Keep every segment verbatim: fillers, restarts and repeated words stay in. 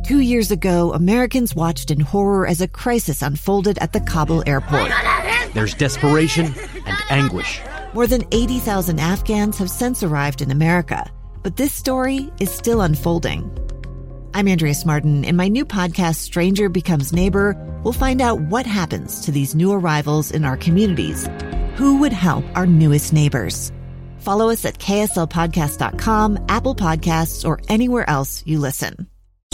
Two years ago, Americans watched in horror as a crisis unfolded at the Kabul airport. There's desperation and anguish. More than eighty thousand Afghans have since arrived in America, but this story is still unfolding. I'm Andrea Martin. In my new podcast, Stranger Becomes Neighbor, we'll find out what happens to these new arrivals in our communities. Who would help our newest neighbors? Follow us at K S L podcast dot com, Apple Podcasts, or anywhere else you listen.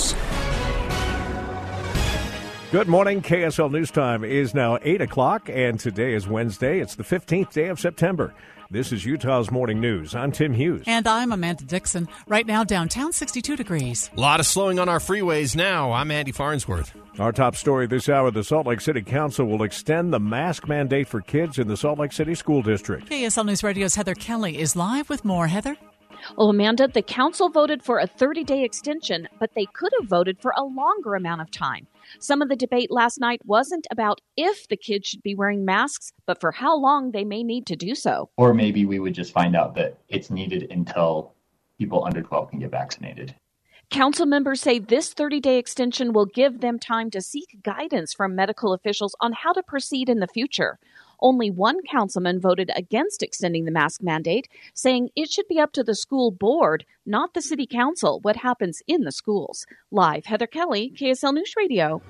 Good morning. K S L News Time is now eight o'clock, and today is Wednesday. It's the fifteenth day of September. This is Utah's Morning News. I'm Tim Hughes. And I'm Amanda Dixon. Right now, downtown, sixty-two degrees. A lot of slowing on our freeways now. I'm Andy Farnsworth. Our top story this hour, the Salt Lake City Council will extend the mask mandate for kids in the Salt Lake City School District. K S L News Radio's Heather Kelly is live with more. Heather? Well, Amanda, the council voted for a thirty-day extension, but they could have voted for a longer amount of time. Some of the debate last night wasn't about if the kids should be wearing masks, but for how long they may need to do so. Or maybe we would just find out that it's needed until people under twelve can get vaccinated. Council members say this thirty-day extension will give them time to seek guidance from medical officials on how to proceed in the future. Only one councilman voted against extending the mask mandate, saying it should be up to the school board, not the city council, what happens in the schools. Live, Heather Kelly, K S L News Radio.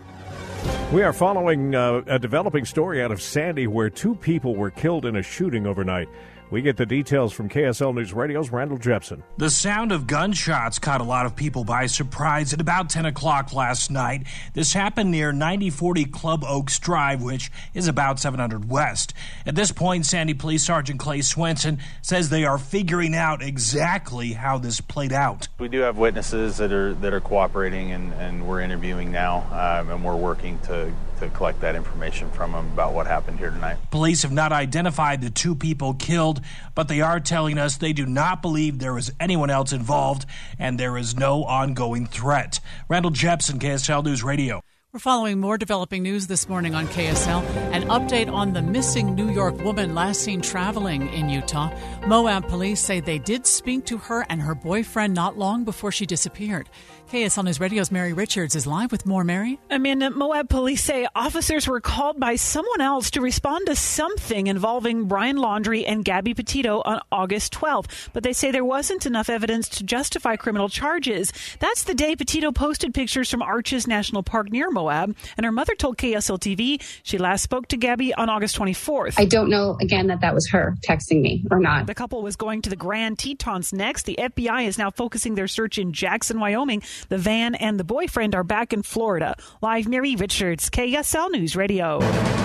We are following uh, a developing story out of Sandy where two people were killed in a shooting overnight. We get the details from K S L News Radio's Randall Jepson. The sound of gunshots caught a lot of people by surprise at about ten o'clock last night. This happened near ninety forty Club Oaks Drive, which is about seven hundred west. At this point, Sandy Police Sergeant Clay Swenson says they are figuring out exactly how this played out. We do have witnesses that are that are cooperating, and, and we're interviewing now, um, and we're working to, to collect that information from them about what happened here tonight. Police have not identified the two people killed, but they are telling us they do not believe there is anyone else involved and there is no ongoing threat. Randall Jepson, K S L News Radio. We're following more developing news this morning on K S L. An update on the missing New York woman last seen traveling in Utah. Moab police say they did speak to her and her boyfriend not long before she disappeared. K S L News Radio's Mary Richards is live with more. Mary? Amanda, Moab police say officers were called by someone else to respond to something involving Brian Laundrie and Gabby Petito on August twelfth. But they say there wasn't enough evidence to justify criminal charges. That's the day Petito posted pictures from Arches National Park near Moab, and her mother told K S L T V she last spoke to Gabby on August twenty-fourth. I don't know, again, that that was her texting me or not. The couple was going to the Grand Tetons next. The F B I is now focusing their search in Jackson, Wyoming. The van and the boyfriend are back in Florida. Live, Mary Richards, K S L News Radio.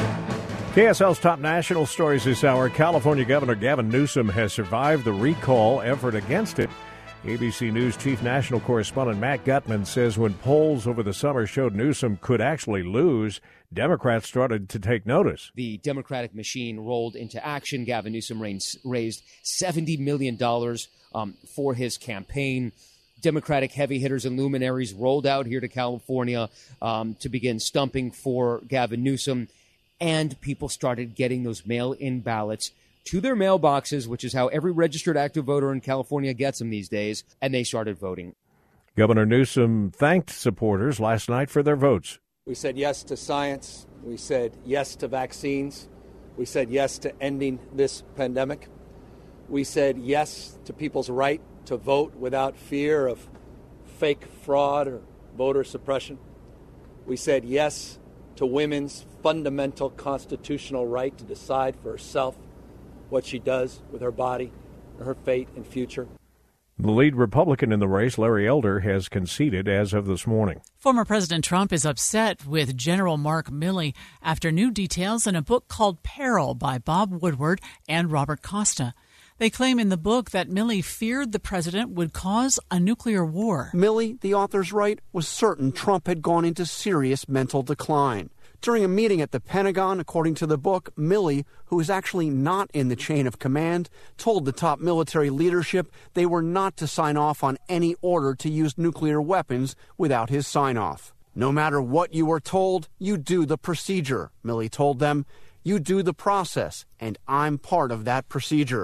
K S L's top national stories this hour. California Governor Gavin Newsom has survived the recall effort against him. A B C News chief national correspondent Matt Gutman says when polls over the summer showed Newsom could actually lose, Democrats started to take notice. The Democratic machine rolled into action. Gavin Newsom raised seventy million dollars um, for his campaign. Democratic heavy hitters and luminaries rolled out here to California um, to begin stumping for Gavin Newsom, and people started getting those mail-in ballots to their mailboxes, which is how every registered active voter in California gets them these days, and they started voting. Governor Newsom thanked supporters last night for their votes. We said yes to science. We said yes to vaccines. We said yes to ending this pandemic. We said yes to people's right to vote without fear of fake fraud or voter suppression. We said yes to women's fundamental constitutional right to decide for herself what she does with her body, her fate and future. The lead Republican in the race, Larry Elder, has conceded as of this morning. Former President Trump is upset with General Mark Milley after new details in a book called Peril by Bob Woodward and Robert Costa. They claim in the book that Milley feared the president would cause a nuclear war. Milley, the author's right, was certain Trump had gone into serious mental decline. During a meeting at the Pentagon, according to the book, Milley, who is actually not in the chain of command, told the top military leadership they were not to sign off on any order to use nuclear weapons without his sign-off. No matter what you were told, you do the procedure, Milley told them. You do the process, and I'm part of that procedure.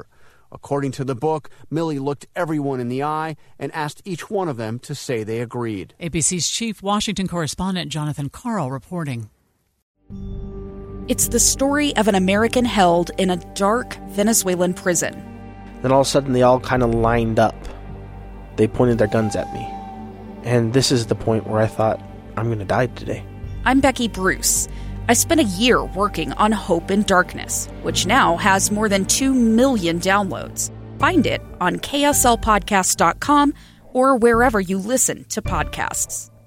According to the book, Milley looked everyone in the eye and asked each one of them to say they agreed. A B C's chief Washington correspondent Jonathan Karl reporting. It's the story of an American held in a dark Venezuelan prison. Then all of a sudden they all kind of lined up. They pointed their guns at me. And this is the point where I thought, I'm going to die today. I'm Becky Bruce. I spent a year working on Hope in Darkness, which now has more than two million downloads. Find it on K S L podcast dot com or wherever you listen to podcasts.